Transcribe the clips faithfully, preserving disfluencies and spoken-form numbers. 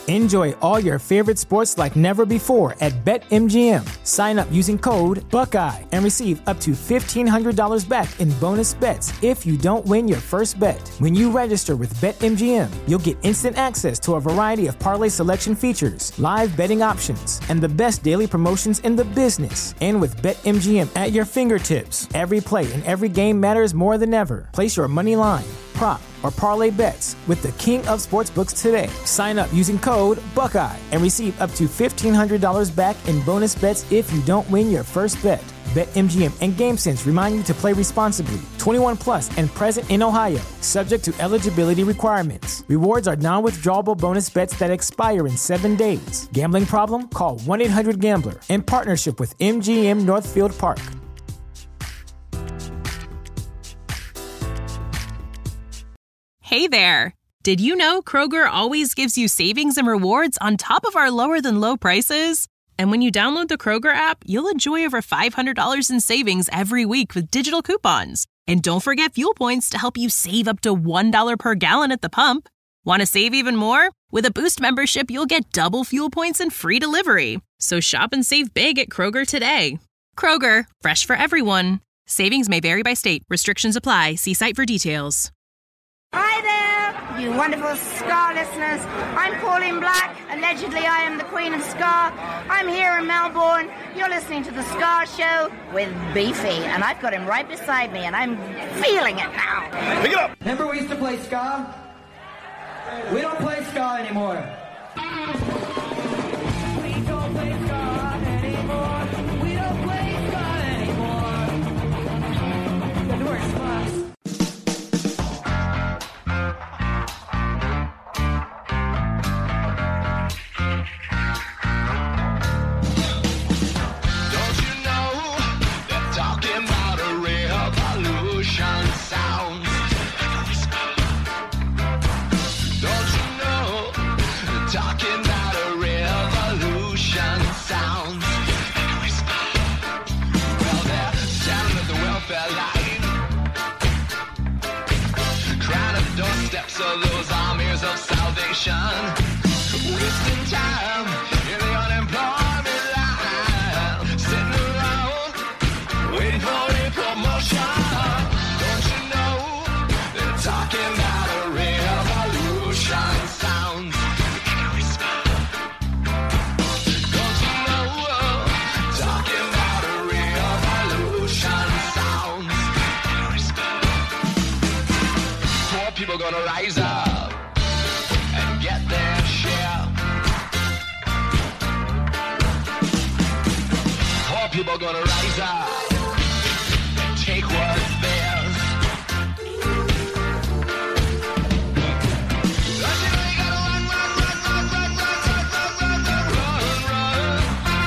Enjoy all your favorite sports like never before at BetMGM. Sign up using code Buckeye and receive up to fifteen hundred dollars back in bonus bets if you don't win your first bet. When you register with BetMGM, you'll get instant access to a variety of parlay selection features, live betting options, and the best daily promotions in the business. And with BetMGM at your fingertips, every play and every game matters more than ever. Place your money line, prop, or parlay bets with the king of sportsbooks today. Sign up using code Buckeye and receive up to fifteen hundred dollars back in bonus bets if you don't win your first bet. BetMGM and GameSense remind you to play responsibly. twenty-one plus and present in Ohio, subject to eligibility requirements. Rewards are non-withdrawable bonus bets that expire in seven days. Gambling problem? Call one eight hundred gambler in partnership with M G M Northfield Park. Hey there! Did you know Kroger always gives you savings and rewards on top of our lower-than-low prices? And when you download the Kroger app, you'll enjoy over five hundred dollars in savings every week with digital coupons. And don't forget fuel points to help you save up to one dollar per gallon at the pump. Want to save even more? With a Boost membership, you'll get double fuel points and free delivery. So shop and save big at Kroger today. Kroger, fresh for everyone. Savings may vary by state. Restrictions apply. See site for details. Hi there, you wonderful Ska listeners. I'm Pauline Black. Allegedly, I am the Queen of Ska. I'm here in Melbourne. You're listening to The Ska Show with Beefy, and I've got him right beside me, and I'm feeling it now. Pick it up. Remember we used to play ska? We don't play ska anymore. We don't play ska anymore. We don't play ska anymore. The door's closed. Wasting time in the unemployment line, sitting around waiting for a promotion. Don't you know they're talking about a revolution sound? Don't you know talking about a revolution sound? Poor people gonna rise up. People gonna rise up and take what's theirs. Don't you know you gotta run, run, run, run, run, run, run, run, run, run, run.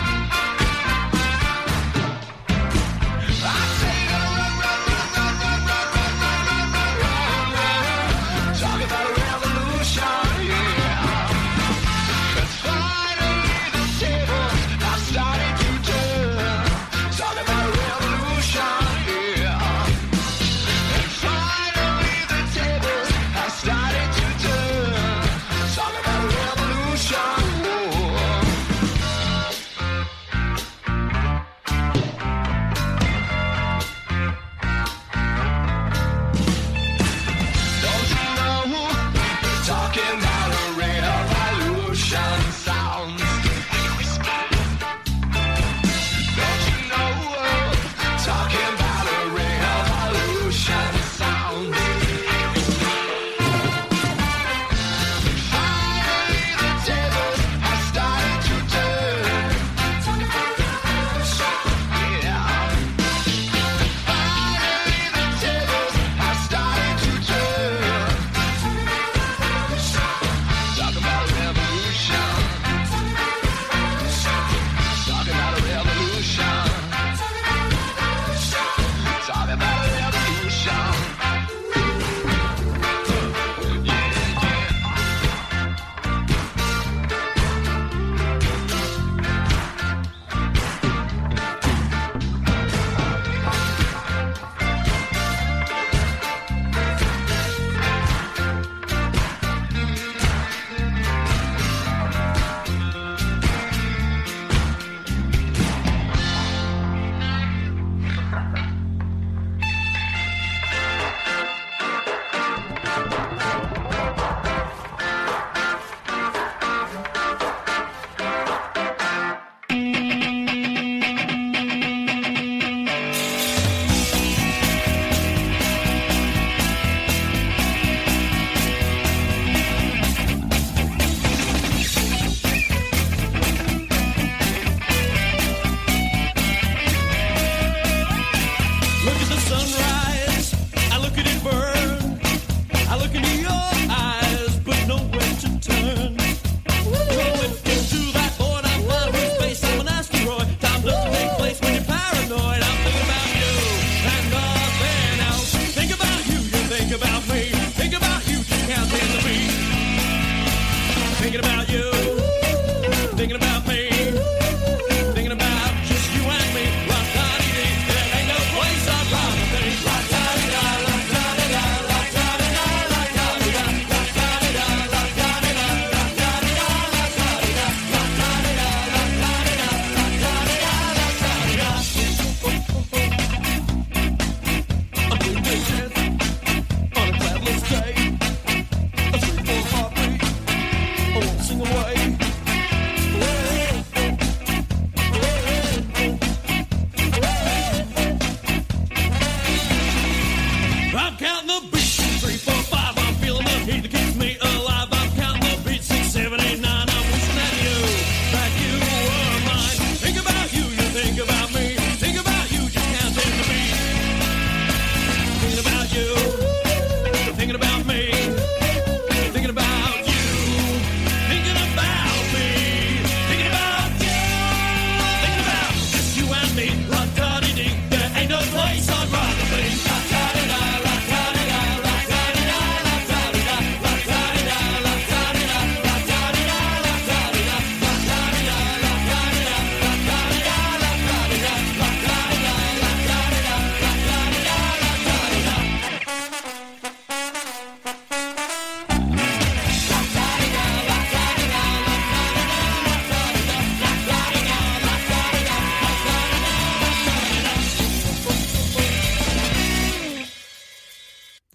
I say you gotta run, run, run, run, run, run, run, run, run, run, run. Talk about a revolution, yeah. 'Cause finally the tables have started to turn. Talk about a real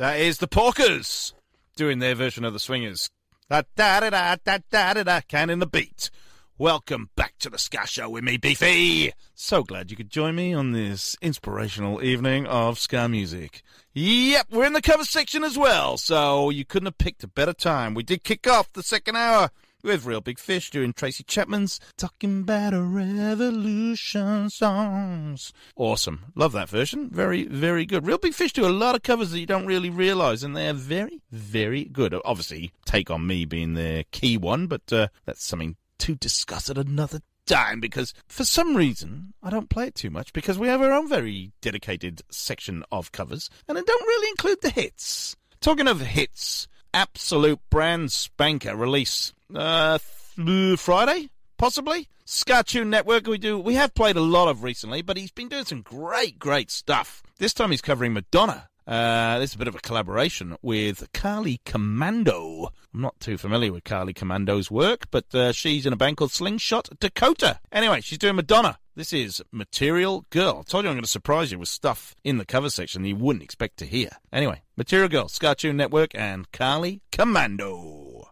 That is the Porkers doing their version of the Swingers. Da da da da da da da da, counting the beat. Welcome back to the Ska Show with me, Beefy. So glad you could join me on this inspirational evening of ska music. Yep, we're in the cover section as well, so you couldn't have picked a better time. We did kick off the second hour with Real Big Fish doing Tracy Chapman's Talking About a Revolution songs. Awesome. Love that version. Very, very good. Real Big Fish do a lot of covers that you don't really realise, and they're very, very good. Obviously, Take On Me being their key one, but uh, that's something to discuss at another time, because for some reason I don't play it too much, because we have our own very dedicated section of covers, and I don't really include the hits. Talking of hits, absolute brand spanker release uh th- Friday, possibly. Ska Tune Network, we do we have played a lot of recently, but he's been doing some great, great stuff. This time he's covering Madonna. Uh, this is a bit of a collaboration with Carly Commando. I'm not too familiar with Carly Commando's work, but uh, she's in a band called Slingshot Dakota. Anyway, she's doing Madonna. This is Material Girl. I told you I'm going to surprise you with stuff in the cover section that you wouldn't expect to hear. Anyway, Material Girl, Ska Tune Network, and Carly Commando.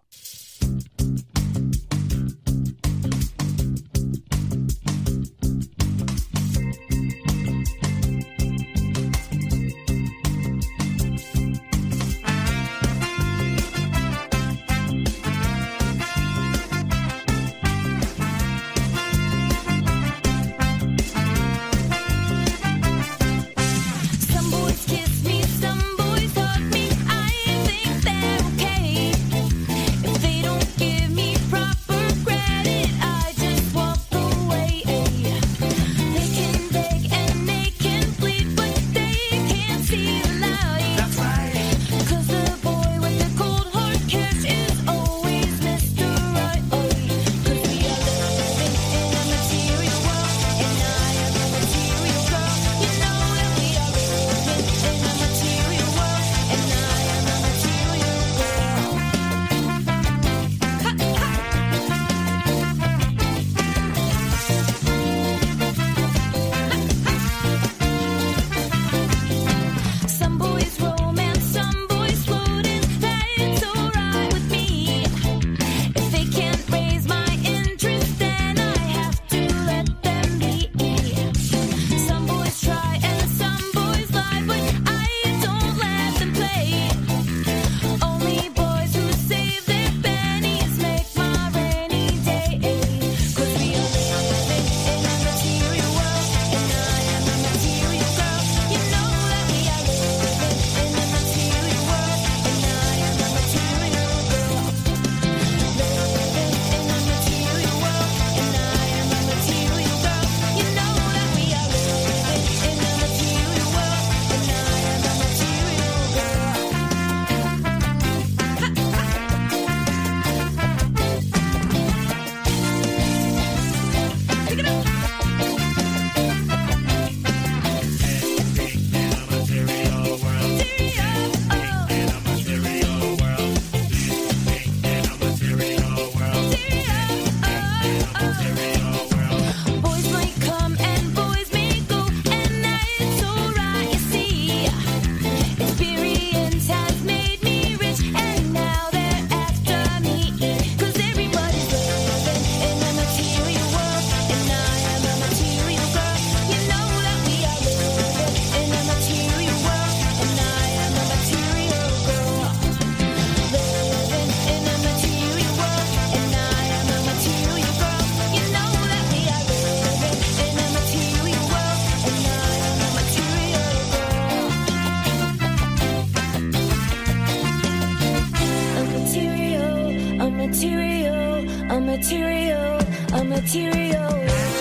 material, a material.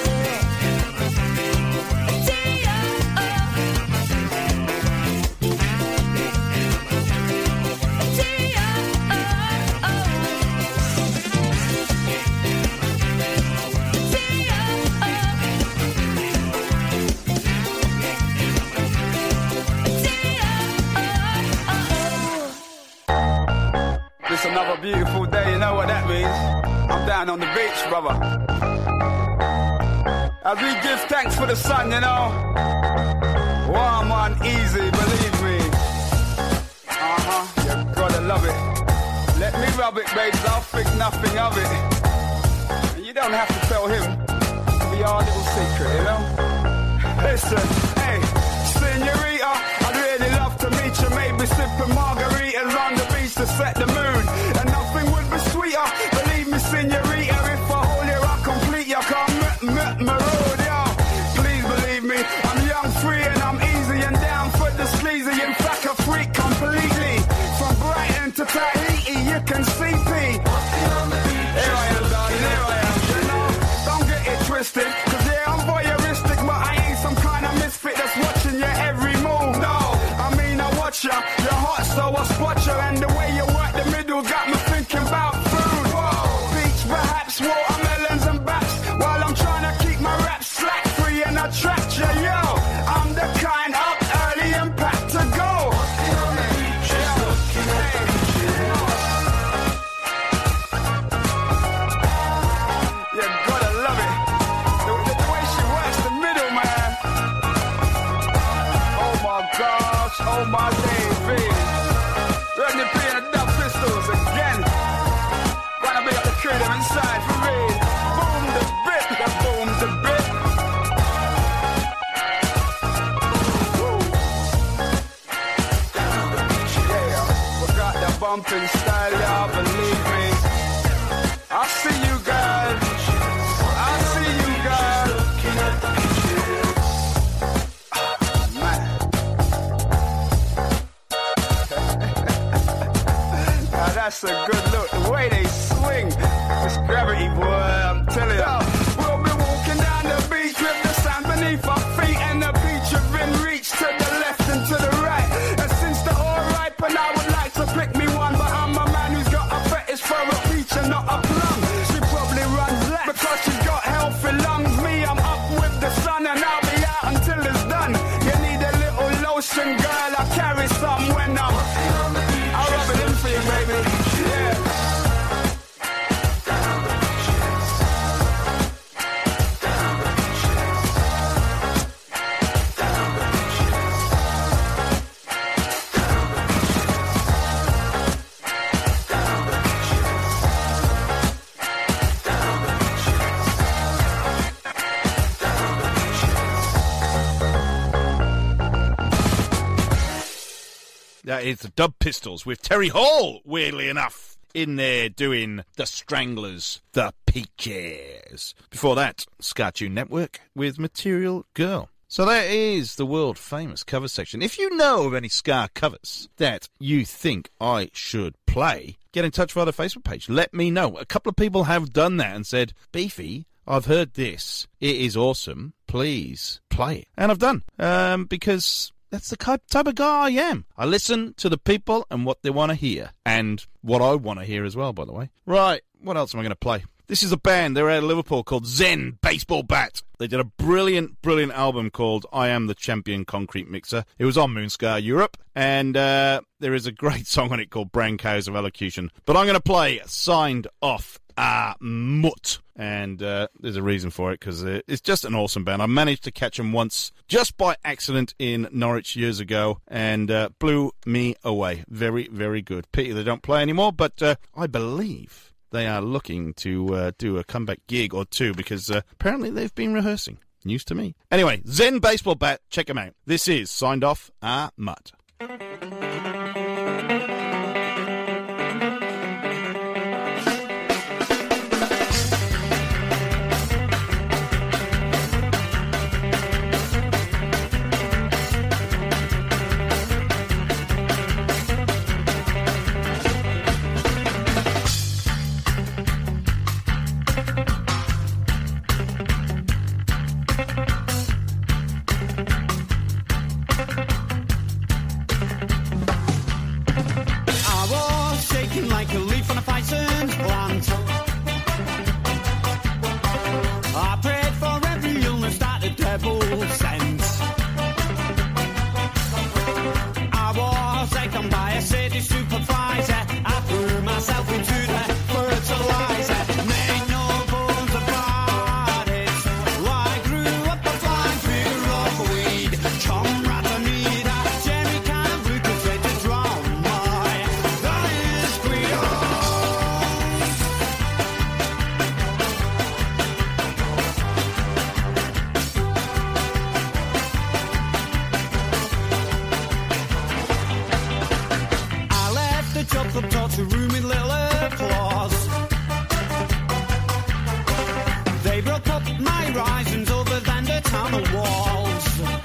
It's another beautiful day, you know what that means? I'm down on the beach, brother. As we give thanks for the sun, you know? Warm and easy, believe me. gotta love it. Let me rub it, babes, I'll think nothing of it. And you don't have to tell him. It'll be our little secret, you know? Listen, hey, senorita, I'd really love to meet you. Maybe sipping margaritas on the beach to set the mood. And nothing would be sweeter. Believe me, senorita, if I hold you, I'll complete you. Come m- m- my road, yo. Please believe me, I'm young, free, and I'm easy and down for the sleazy. In fact, a freak completely. From Brighton to Tahiti, you can see P. Here I am, darling, here I am, you know. Don't get it twisted, cause yeah, I'm voyeuristic, but I ain't some kind of misfit that's watching your every move. No, I mean, I watch ya, you're hot, so I spot ya, and the way you work the middle got me thinking about food. Whoa, beach, perhaps, watermelons and baps, while I'm trying to keep my rap slack free and attract ya, yo. I'm the kind up early and packed to go. You gotta love it. The, the, the way she works the middle, man. Oh my gosh, oh my days, baby. Ready to be in the Dub Pistols again. Gonna be up the crew them inside for me. Boom the bit, the boom the bit. Woo. Yeah, forgot the bumping style, y'all believe me. I see you, girl. I see you, girl. Man. Now that's a good look. The way they swing. It's gravity, boy. I'm telling you. We'll be walking down the beach with the sand beneath our feet and the beach within reach to the left and to the right. And since the all ripen, I would like to pick me one, but I'm a man who's got a fetish for a peach and not a plum. She probably runs laps because she's got healthy lungs. Me, I'm up with the sun and I'll be out until it's done. You need a little lotion, girl. I carry some when I'm. I'll rub it in for you, baby. Yeah. That is the Dub Pistols with Terry Hall, weirdly enough, in there doing The Stranglers, The Peaches. Before that, Ska Tune Network with Material Girl. So that is the world-famous cover section. If you know of any ska covers that you think I should play, get in touch via the Facebook page. Let me know. A couple of people have done that and said, Beefy, I've heard this. It is awesome. Please play it. And I've done, um, because that's the type of guy I am. I listen to the people and what they want to hear. And what I want to hear as well, by the way. Right, what else am I going to play? This is a band, they're out of Liverpool, called Zen Baseball Bat. They did a brilliant, brilliant album called I Am the Champion Concrete Mixer. It was on Moonscar Europe, and uh, there is a great song on it called Brown Cows of Elocution. But I'm going to play Signed Off a Mutt. And uh, there's a reason for it, because it's just an awesome band. I managed to catch them once, just by accident, in Norwich years ago, and uh, blew me away. Very, very good. Pity they don't play anymore, but uh, I believe they are looking to uh, do a comeback gig or two, because uh, apparently they've been rehearsing. News to me. Anyway, Zen Baseball Bat, check them out. This is Signed Off a Mutt. the room with little applause. They broke up my horizons other than the town walls.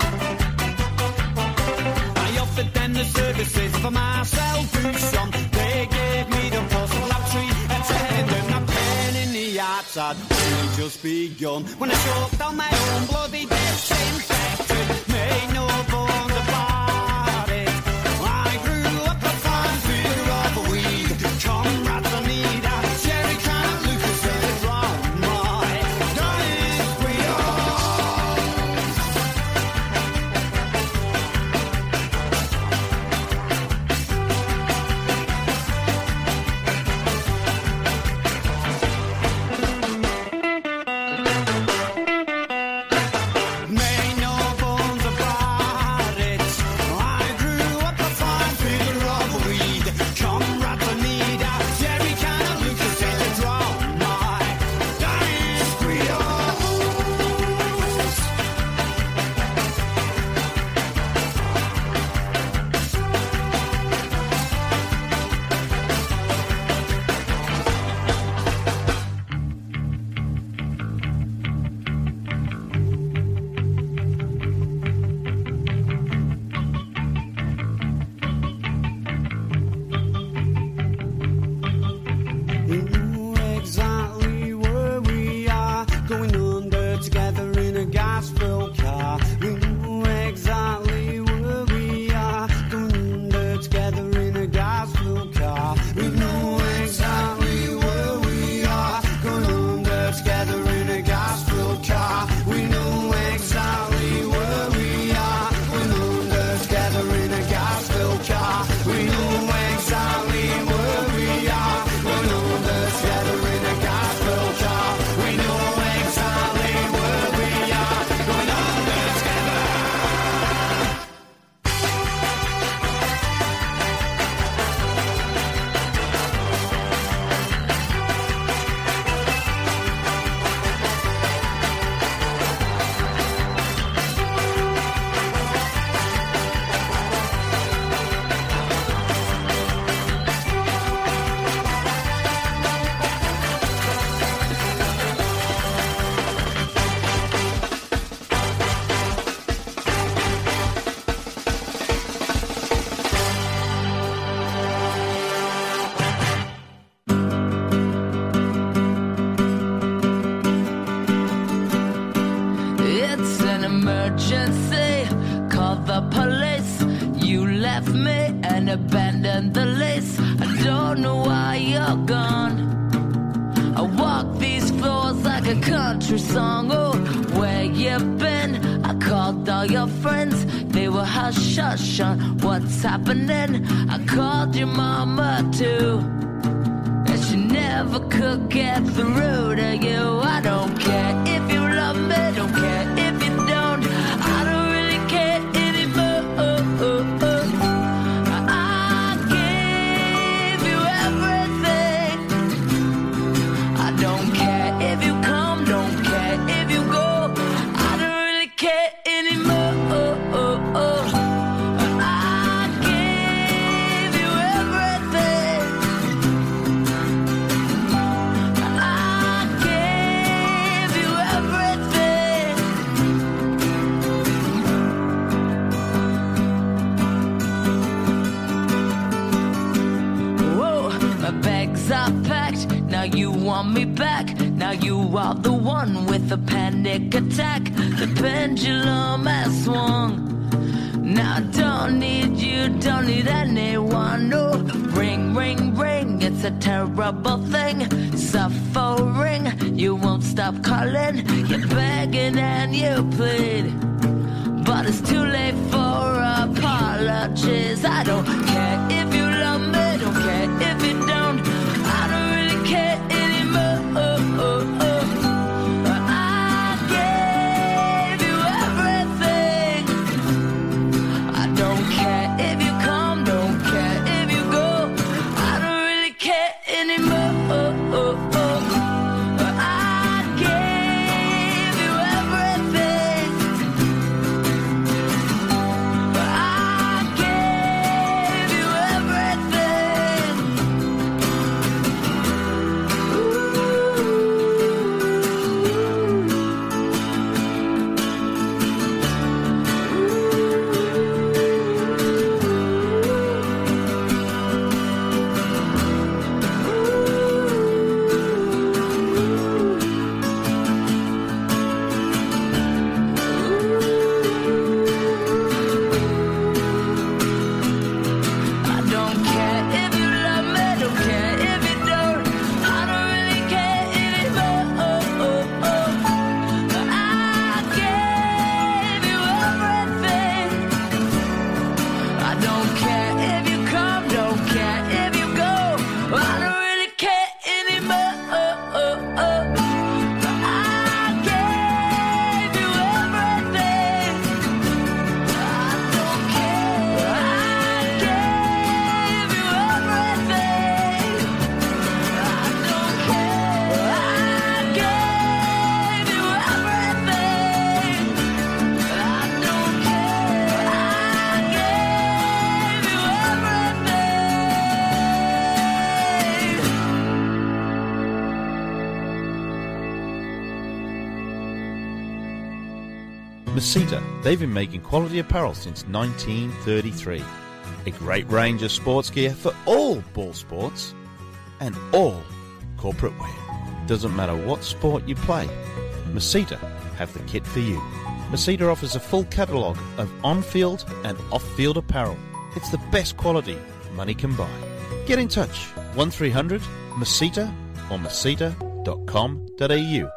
I offered them the services for Marcel Pousson. They gave me the possible tree attendant. A pain in the arts had only just begun when I choked on my own bloody disinfectant. Made no bones about it. I grew up a fine figure of a weed. Comrades I need a Jerry can Lucas is wrong. My dying Made no bones about it. I grew up a fine figure of a weed. Comrades I need a Jerry can Lucas is a drown. My dying squeals. We know exactly where we are, going under together in a gas-filled car. We know exactly where we are, going under together in a gas-filled car. We know exactly where we are, going under together in a gas-filled car. We know exactly where we are, going under together in a gas-filled car. We know exactly where we are, going under together in a gas-filled car. We know exactly where we are, going under together. It's an emergency. Call the police. You left me and abandoned the lace. I don't know why you're gone. I walk these floors like a country song. Oh, where you been? I called all your friends. They were hush hush on what's happening. I called your mama too, and she never could get through to you. I don't care if you love me, don't care if you don't. I don't really care anymore. I gave you everything. I don't care if you come, don't care if you go. I don't really care anymore. I gave you everything. I gave you everything. Whoa, my bags are packed. Now you want me back. Now you are the one with a panic attack. The pendulum has swung. Now I don't need you, don't need anyone. No, ring, ring, ring. It's a terrible thing. Suffering, you won't stop calling. You're begging and you plead, but it's too late for apologies. I don't care if you love me, don't care if you don't. I don't really care anymore. I gave you everything. I don't care if you come, don't care if you go. I don't really care anymore. I gave you everything. I gave you everything. Masita, they've been making quality apparel since nineteen thirty-three. A great range of sports gear for all ball sports and all corporate wear. Doesn't matter what sport you play, Masita have the kit for you. Masita offers a full catalogue of on-field and off-field apparel. It's the best quality money can buy. Get in touch, one three hundred Masita or masita dot com dot a u.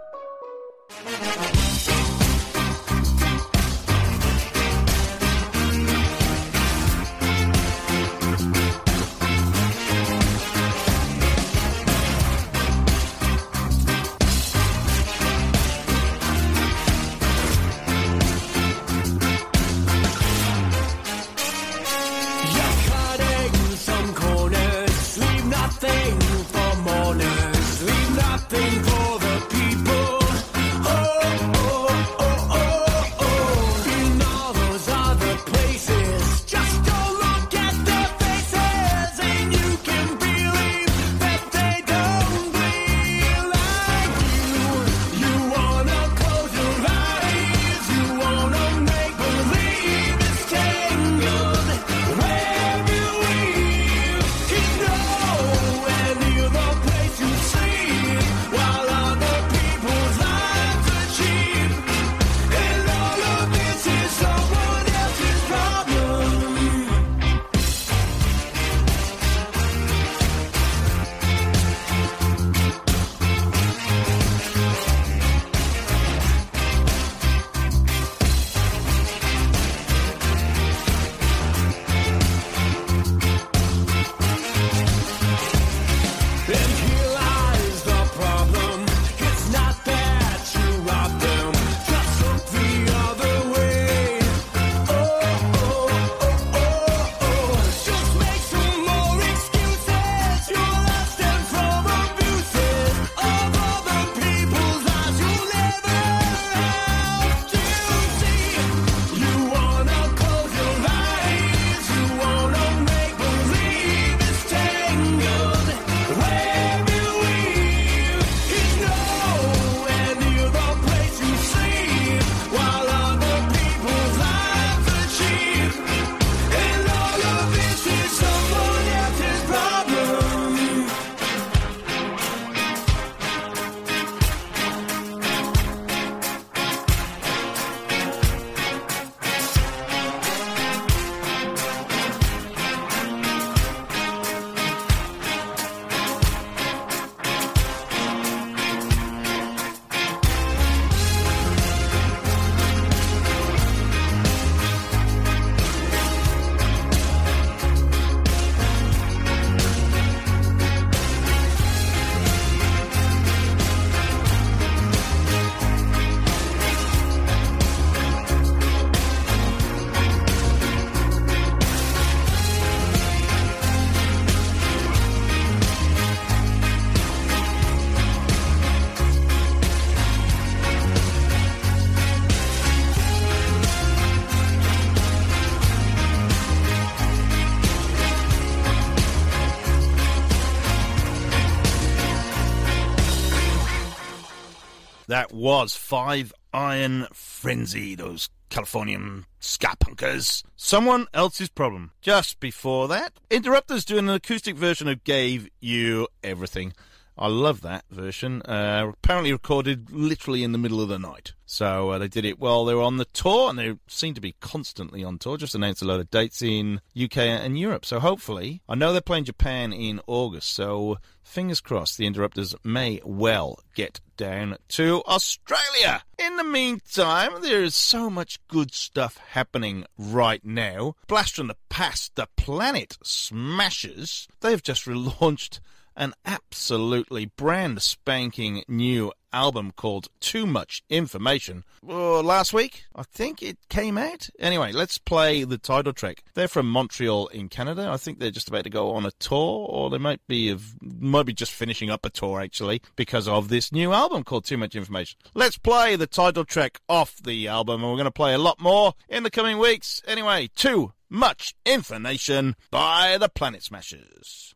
That was Five Iron Frenzy, those Californian ska punkers. Someone Else's Problem. Just before that, Interrupters doing an acoustic version of Gave You Everything. I love that version. Uh, apparently recorded literally in the middle of the night. So uh, they did it while they were on the tour, and they seem to be constantly on tour. Just announced a load of dates in U K and Europe. So hopefully, I know they're playing Japan in August, so fingers crossed the Interrupters may well get down to Australia. In the meantime, there is so much good stuff happening right now. Blast from the Past, the Planet Smashers, they've just relaunched an absolutely brand spanking new album called Too Much Information. Uh, last week, I think it came out. Anyway, let's play the title track. They're from Montreal in Canada. I think they're just about to go on a tour, or they might be of, might be just finishing up a tour actually because of this new album called Too Much Information. Let's play the title track off the album, and we're going to play a lot more in the coming weeks. Anyway, Too Much Information by the Planet Smashers.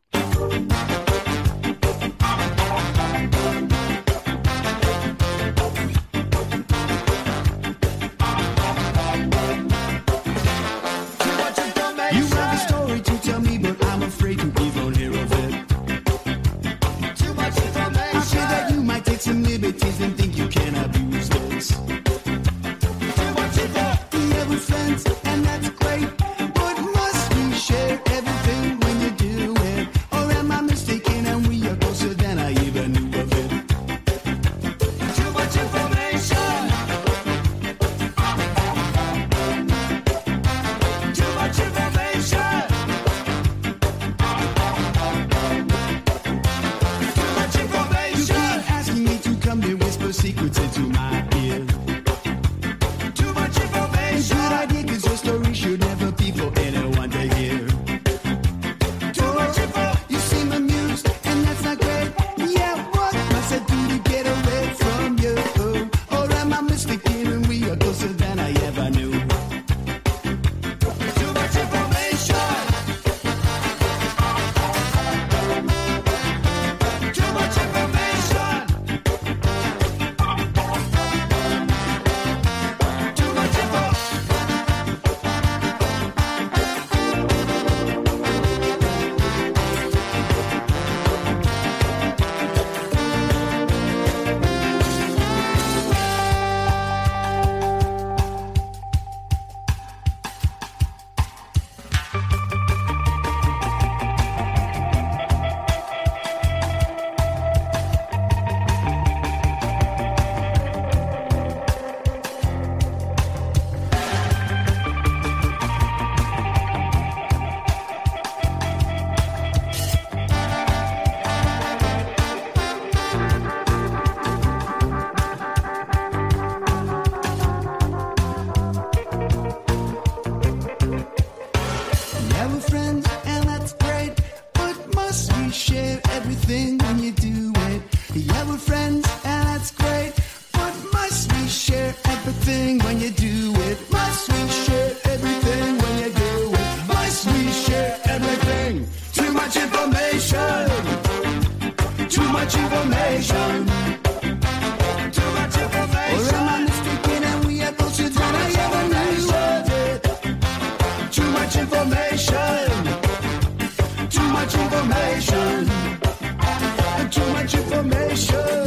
share everything when you do it. Yeah, we're friends, and that's great. But must we share everything when you do it? Must we share everything when you do it? Must we share everything? Too much information. Too much information. Too much information. We're on the street and we are closer than I ever knew of it. Too much information. Too much information. Too much information.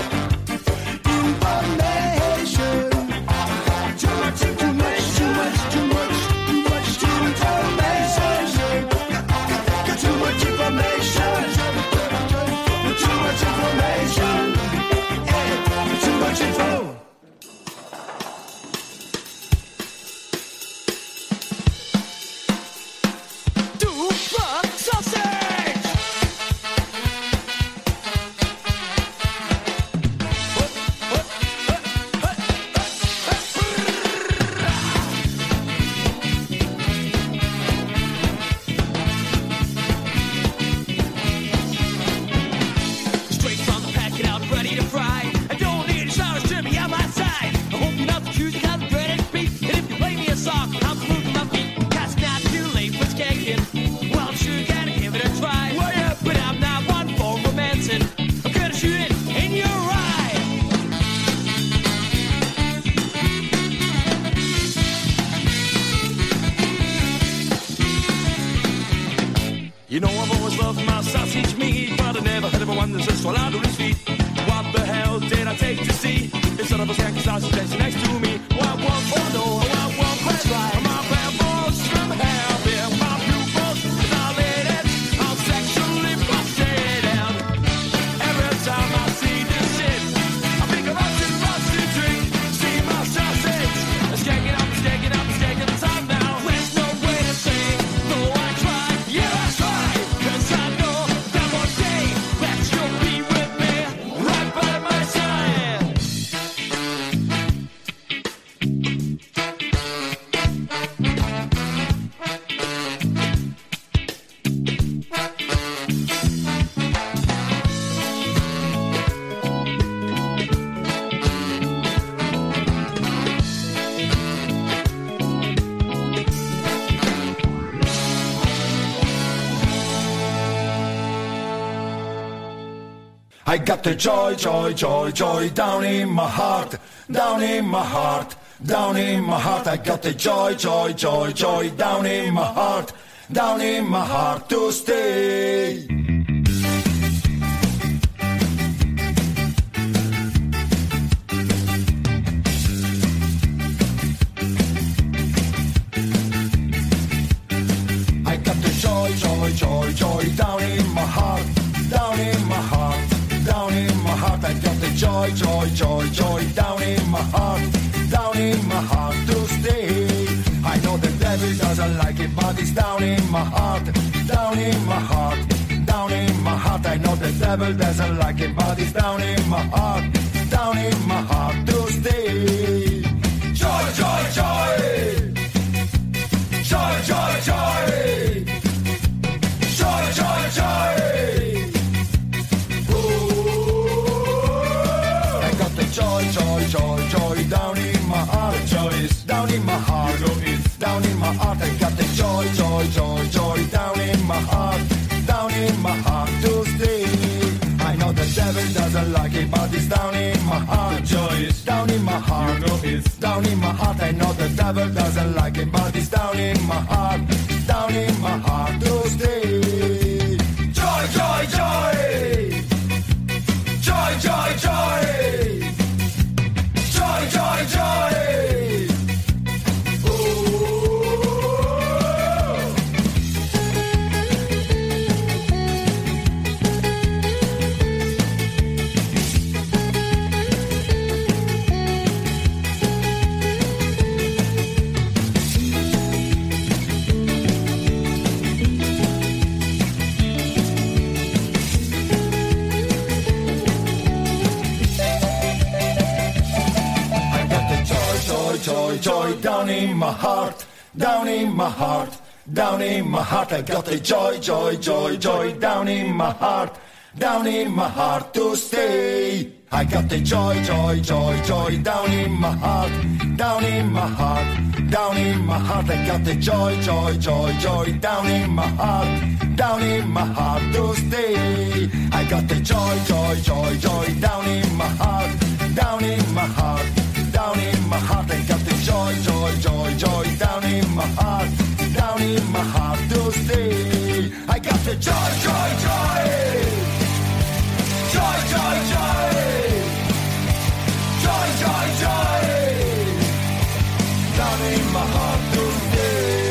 Information. Too much, too much, too much, too much, too much, too much information. Too much information. Too much information. Too much info. Super sausage! Straight from the packet out, ready to fry. I don't need a shower strip me on my side. I hope you're not the choosing how the bread is beef. And if you play me a song, I'm moving my feet. Cause not too late for skanking. Well, I'm sure gotta give it a try. But I'm not one for romancing. I'm gonna shoot it in your eye. You know I've always loved my sausage meat, but I never heard of a one that says swallowed on his feet. What the hell did I take to see? Instead of a skanky sausage dancing next to me. What one for no, what one for try. My bambos from hell, yeah, my pupils dilated. I'm sexually frustrated. Every time I see this shit, I think I'm about to rush to drink. See my sausage, I'm skanking up, skanking up, skanking the time now. There's no way to say, no, I tried, yeah, I tried. Cause I know that one day that you'll be with me, right by my side. I got the joy, joy, joy, joy down in my heart, down in my heart, down in my heart. I got the joy, joy, joy, joy down in my heart, down in my heart to stay. I got the joy, joy, joy, joy down in my heart, down in my heart. Down in my heart, I got the joy, joy, joy, joy down in my heart, down in my heart to stay. I know the devil doesn't like it, but it's down in my heart, down in my heart, down in my heart. I know the devil doesn't like it, but it's down in my heart, down in my heart to stay. Joy, joy, joy, joy, joy, joy, joy, joy, joy. Joy, joy, joy, joy down in my heart. Joy is down in my heart. You know it's down in my heart. I got the joy, joy, joy, joy down in my heart, down in my heart to stay. I know the devil doesn't like it, but it's down in my heart. Joy is down in my heart. You know it's down in my heart. I know the devil doesn't like it, but it's down in my heart, down in my heart to stay. Joy, joy, joy, joy, joy, joy. Joy, joy, joy. Joy, joy down in my heart, down in my heart, down in my heart. I got the joy, joy, joy, joy down in my heart, down in my heart to stay. I got the joy, joy, joy, joy down in my heart, down in my heart, down in my heart. I got the joy, joy, joy, joy down in my heart, down in my heart to stay. I got the joy, joy, joy, joy down in my heart, down in my heart, down in my heart. I got the joy, joy, joy, joy down in my heart, down in my heart to stay. I got the joy, joy, joy, joy, joy, joy, joy, joy, joy, down in my heart to stay.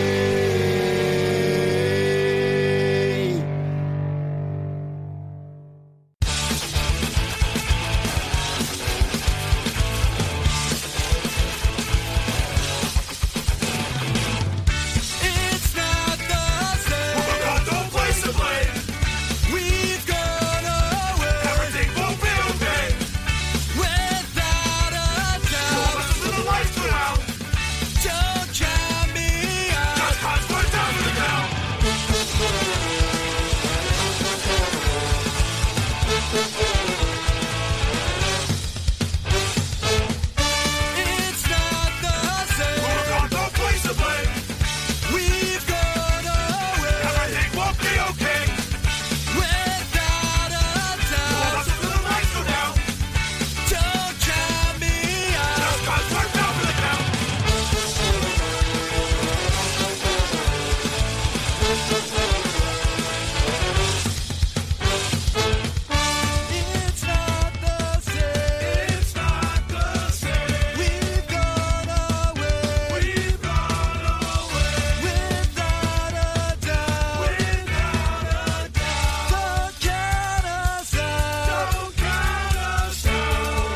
It's not the same. We've got no place to play. We've gone away. Everything won't be okay. Without a doubt. So listen to the lights go out. Don't count me out. Just 'cause we're down to the ground. It's not the same. We've got no place to play. We've gone away. Everything won't be okay. Without a doubt. So listen to the lights go down. Don't count me out. Just 'cause we're down to the ground. It's not the same. It's not the same. We've gone away. We've gone away. Without a doubt. Without a doubt. Don't count us out. Don't count us out.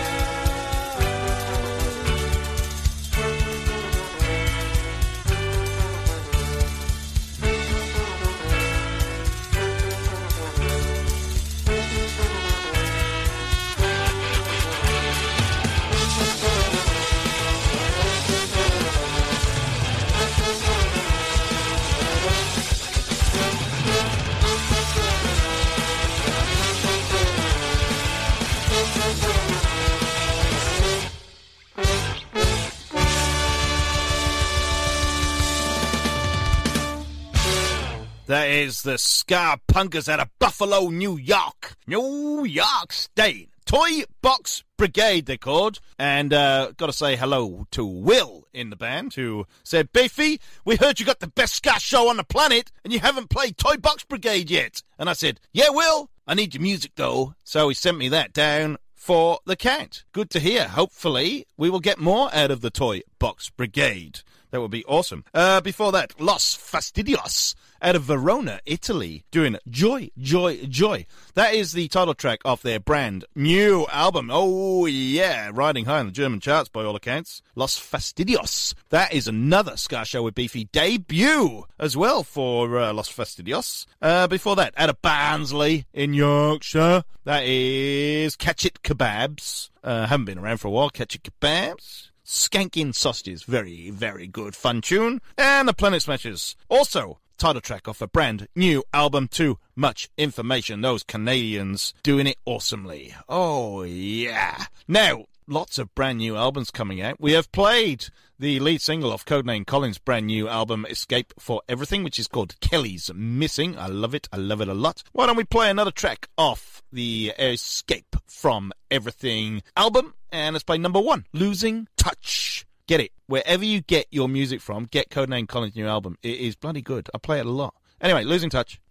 That is the Ska Punkers out of Buffalo, New York. New York State. Toy Box Brigade, they're called. And uh, got to say hello to Will in the band, who said, Beefy, we heard you got the best ska show on the planet, and you haven't played Toy Box Brigade yet. And I said, yeah, Will, I need your music, though. So he sent me that down for the cat. Good to hear. Hopefully, we will get more out of the Toy Box Brigade. That would be awesome. Uh, before that, Los Fastidios out of Verona, Italy, doing Joy, Joy, Joy. That is the title track of their brand new album. Oh, yeah, riding high in the German charts by all accounts. Los Fastidios. That is another Ska Show with Beefy debut as well for uh, Los Fastidios. Uh, before that, out of Barnsley in Yorkshire, that is Catch It Kebabs. Uh, haven't been around for a while. Catch It Kebabs. Skankin' Sausages, very, very good fun tune. And the Planet Smashers, also title track off a brand new album, Too Much Information. Those Canadians doing it awesomely. Oh, yeah. Now, lots of brand new albums coming out. We have played the lead single of Codename Collins' brand new album, Escape for Everything, which is called Kelly's Missing. I love it. I love it a lot. Why don't we play another track off the Escape from Everything album? And let's play number one, Losing Touch. Get it. Wherever you get your music from, get Codename Collins' new album. It is bloody good. I play it a lot. Anyway, Losing Touch.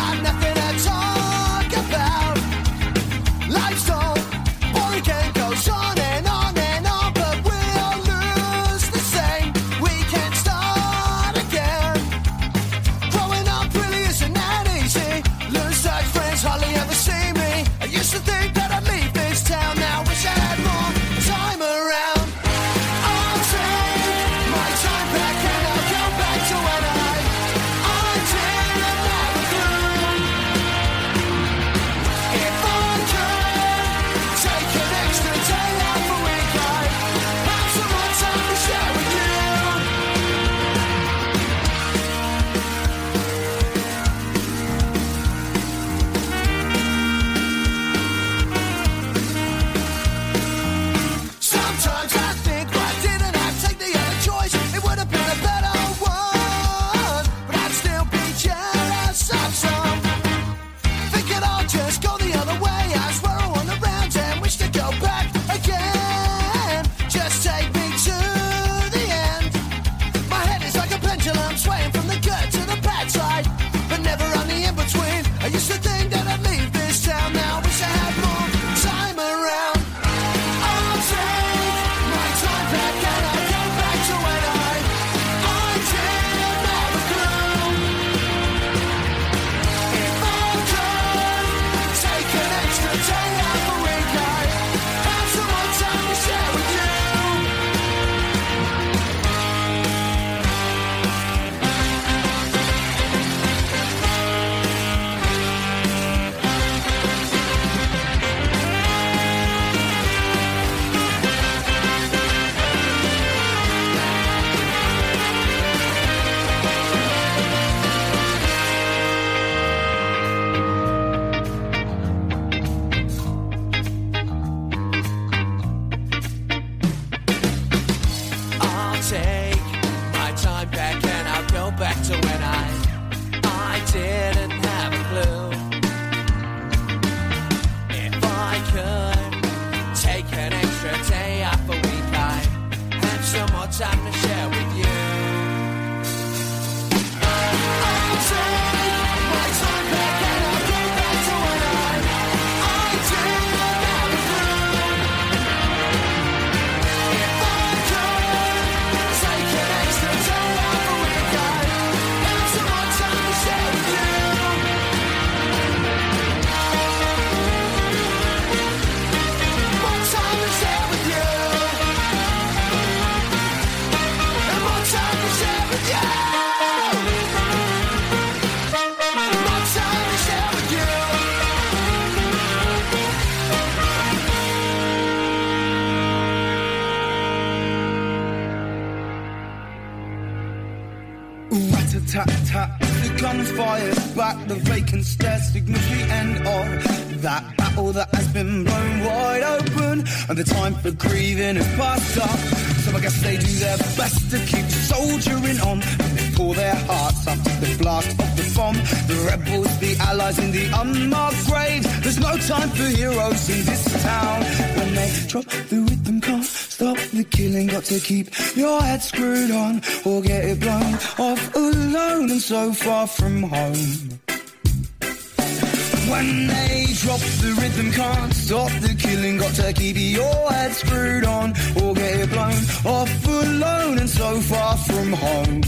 Life's so boring, can't go so take my time back and I'll go back to when I I didn't have a clue. If I could take an extra day off a week, I had some more time to share with you. I'll take my time back and I'll go back to when I I didn't have a clue. If I could take an extra day off a week, I had some more time to share with you. More time to share with you. And more time to share with you. More time to share with you. Rat-a-tat-tat, the gun's fired back, the vacant stare signals the end of that battle that has been blown wide open, and the time for grieving is past up. So I guess they do their best to keep soldiering on, and they pour their hearts up to the blast of the bomb. The rebels, the allies in the unmarked graves. There's no time for heroes in this town. When they drop the rhythm, can't stop the killing. Got to keep your head screwed on or get it blown off alone and so far from home. When they drop the rhythm, can't stop the killing. Got to keep your head screwed on or get it blown off alone and so far from home.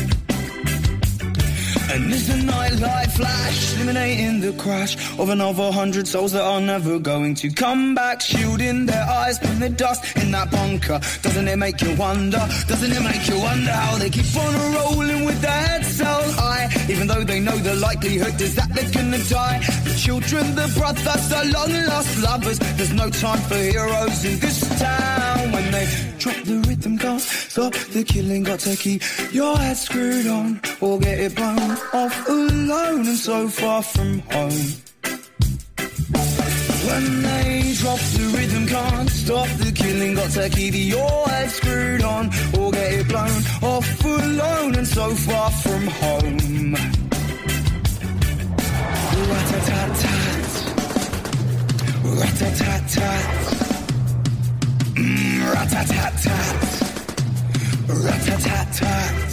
And as the nightlight flash, eliminating the crash of another hundred souls that are never going to come back, shielding their eyes from the dust in that bunker. Doesn't it make you wonder? Doesn't it make you wonder how they keep on rolling with their heads so high, even though they know the likelihood is that they're gonna die? The children, the brothers, the long lost lovers. There's no time for heroes in this town. When they drop the rhythm, can't stop the killing. Got to keep your head screwed on or get it blown off alone and so far from home. When they drop the rhythm, can't stop the killing. Got to keep your head screwed on or get it blown off alone and so far from home. Rat-a-tat-tat, rat-a-tat-tat, mm, rat-a-tat-tat, rat-a-tat-tat.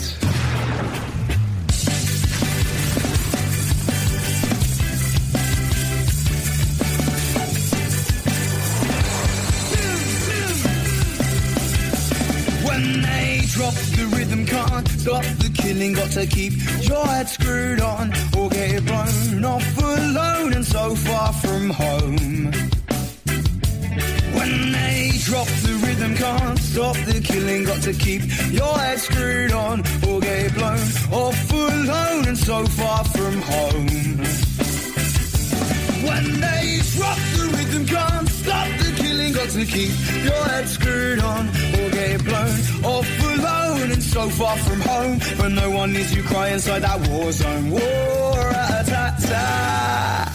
When they drop the rhythm, can't stop the killing. Got to keep your head screwed on or get it blown off alone and so far from home. When they drop the rhythm, can't stop the killing. Got to keep your head screwed on or get it blown off alone and so far from home. When they drop the rhythm, can't stop the killing. Got to keep your head screwed on or get it blown off alone and so far from home. But no one needs you cry inside that war zone. War at that time.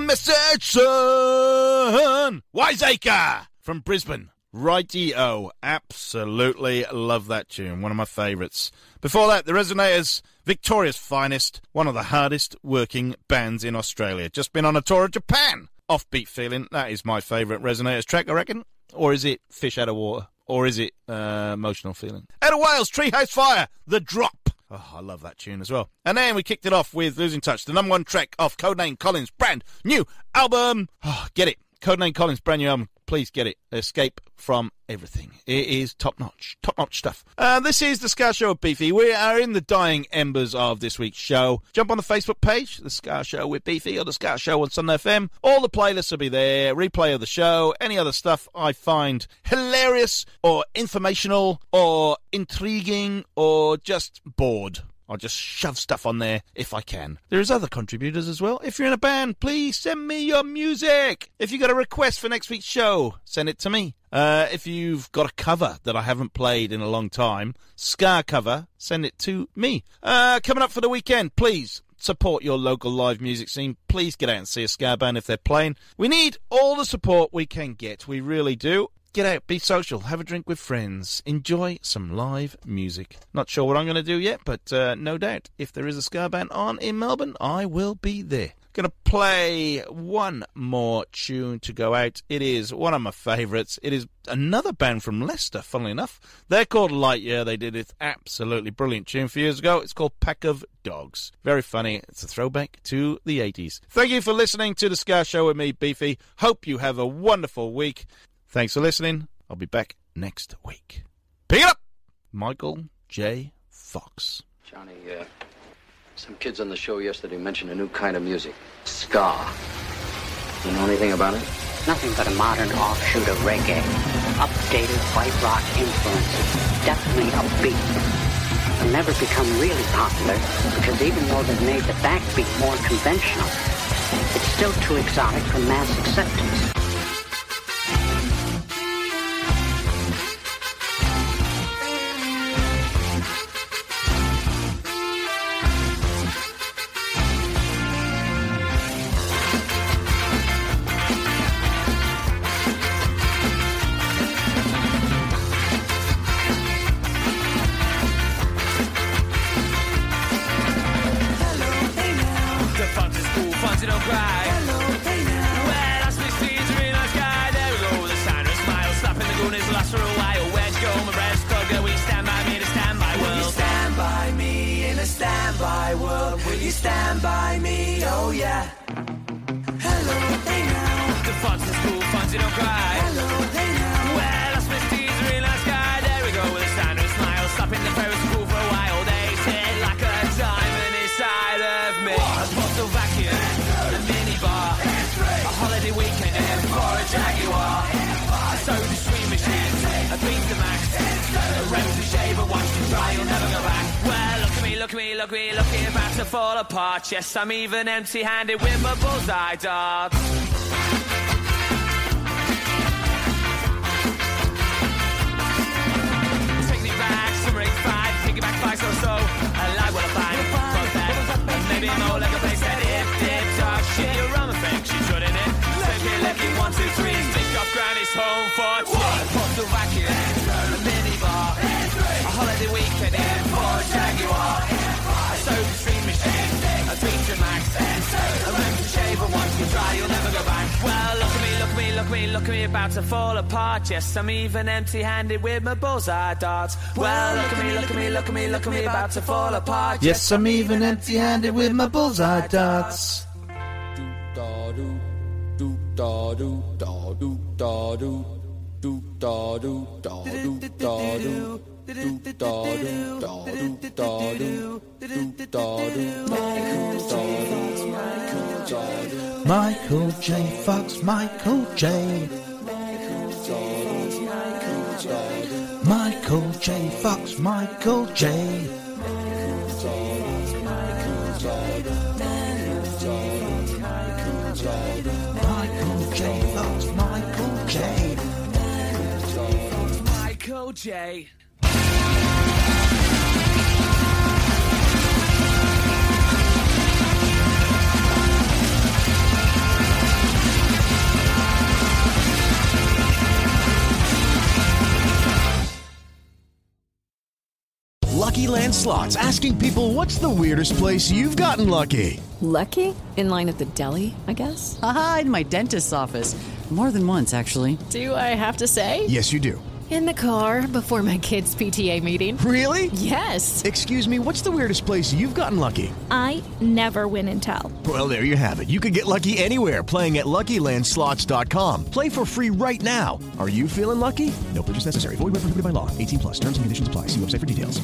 message, son. Wiseacre from Brisbane. Righty-o. Absolutely love that tune. One of my favourites. Before that, the Resonators, Victoria's finest, one of the hardest working bands in Australia. Just been on a tour of Japan. Offbeat feeling. That is my favourite Resonators track, I reckon. Or is it Fish Out of Water? Or is it uh, Emotional Feeling? Out of Wales, Treehouse Fire, The Drop. Oh, I love that tune as well. And then we kicked it off with Losing Touch, the number one track off Codename Collins' brand new album. Oh, get it. Codename Collins' brand new album. Please get it. Escape from Everything. It is top-notch. Top-notch stuff. Uh, this is the Ska Show with Beefy. We are in the dying embers of this week's show. Jump on the Facebook page, the Ska Show with Beefy, or the Ska Show on Sunday F M. All the playlists will be there. Replay of the show. Any other stuff I find hilarious or informational or intriguing or just bored. I'll just shove stuff on there if I can. There's other contributors as well. If you're in a band, please send me your music. If you've got a request for next week's show, send it to me. Uh, if you've got a cover that I haven't played in a long time, ska cover, send it to me. Uh, coming up for the weekend, please support your local live music scene. Please get out and see a ska band if they're playing. We need all the support we can get. We really do. Get out, be social, have a drink with friends, enjoy some live music. Not sure what I'm going to do yet, but uh, no doubt, if there is a ska band on in Melbourne, I will be there. Going to play one more tune to go out. It is one of my favourites. It is another band from Leicester, funnily enough. They're called Lightyear. They did this absolutely brilliant tune a few years ago. It's called Pack of Dogs. Very funny. It's a throwback to the eighties. Thank you for listening to The Ska Show with me, Beefy. Hope you have a wonderful week. Thanks for listening. I'll be back next week. Pick it up! Michael J. Fox. Johnny, uh, some kids on the show yesterday mentioned a new kind of music. Ska. You know anything about it? Nothing but a modern offshoot of reggae. Updated white rock influences. Definitely upbeat. It'll never become really popular because even though they've made the backbeat more conventional, it's still too exotic for mass acceptance. Stand by me, oh yeah. Hello, hey now. The fun's in school, funds you don't cry. Hello, hey now. Well, us misdeeds are in our sky. There we go with a standard smile. Stopping the Ferris school for a while. They sit like a diamond inside of me. A bottle vacuum, a mini bar, a holiday weekend and for a Jaguar. A soda stream machine, a pizza max, a rosy shaver. Once you try, you'll never go back. Well, look at me, look at me, look at me, look at me, about to fall apart. Yes, I'm even empty-handed with my bullseye darts. Take me back, summer eighty-five, piggyback bikes or so. I like what I find, both that, and maybe more like a place that if did talk shit, you're on the fake, she's running it. Take it, lick it, one, two, three, stick up granny's home for tea. Bottle vacuum, a minibar, a holiday weekend in for a Jaguar. A soda stream machine, a pizza max, a room to shave, and once you try, you'll never go back. Well, look at me, look at me, look at me, look at me, about to fall apart. Yes, I'm even empty-handed with my bullseye darts. Well, look at me, look at me, look at me, look at me, about to fall apart. Yes, I'm even empty-handed with my bullseye darts. Da do do da do da do da do do da do da do da do. Do da do da do da do do da do. Michael J. Fox, Michael J. Michael J. Fox, Michael J. Michael J. Fox, Michael J. Michael J. Land Slots, asking people, what's the weirdest place you've gotten lucky? Lucky? In line at the deli, I guess? Aha, in my dentist's office. More than once, actually. Do I have to say? Yes, you do. In the car before my kids' P T A meeting. Really? Yes. Excuse me, what's the weirdest place you've gotten lucky? I never win and tell. Well, there you have it. You can get lucky anywhere, playing at Lucky Land Slots dot com. Play for free right now. Are you feeling lucky? No purchase necessary. Void where prohibited by law. eighteen plus. Terms and conditions apply. See website for details.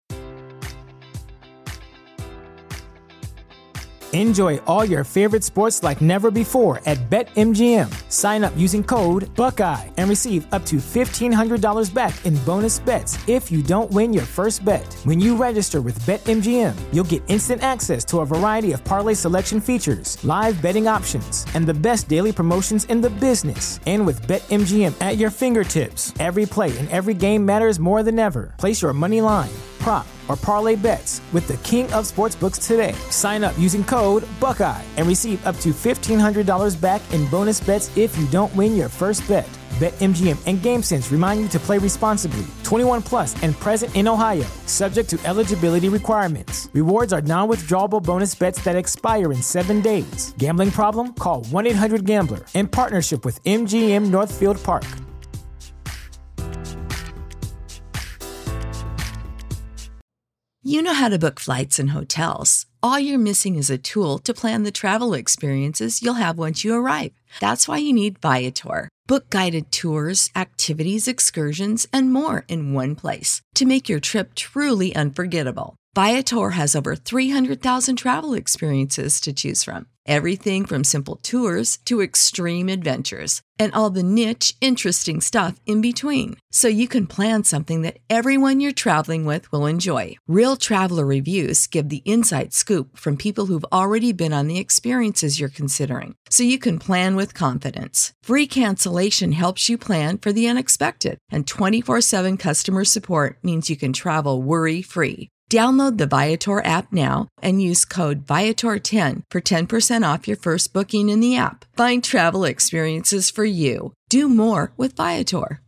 Enjoy all your favorite sports like never before at BetMGM. Sign up using code Buckeye and receive up to fifteen hundred dollars back in bonus bets if you don't win your first bet. When you register with BetMGM, you'll get instant access to a variety of parlay selection features, live betting options, and the best daily promotions in the business. And with BetMGM at your fingertips, every play and every game matters more than ever. Place your money line, prop, or parlay bets with the king of sportsbooks today. Sign up using code Buckeye and receive up to fifteen hundred dollars back in bonus bets if you don't win your first bet. BetMGM and GameSense remind you to play responsibly. twenty-one plus and present in Ohio, subject to eligibility requirements. Rewards are non-withdrawable bonus bets that expire in seven days. Gambling problem? Call one eight hundred gambler in partnership with M G M Northfield Park. You know how to book flights and hotels. All you're missing is a tool to plan the travel experiences you'll have once you arrive. That's why you need Viator. Book guided tours, activities, excursions, and more in one place to make your trip truly unforgettable. Viator has over three hundred thousand travel experiences to choose from. Everything from simple tours to extreme adventures and all the niche, interesting stuff in between. So you can plan something that everyone you're traveling with will enjoy. Real traveler reviews give the inside scoop from people who've already been on the experiences you're considering. So you can plan with confidence. Free cancellation helps you plan for the unexpected. And twenty-four seven customer support means you can travel worry-free. Download the Viator app now and use code Viator ten for ten percent off your first booking in the app. Find travel experiences for you. Do more with Viator.